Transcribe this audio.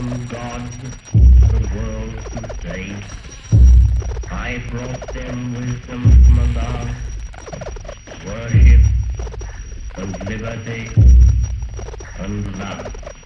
one God the world to face. I brought them wisdom from above, worship and liberty and love.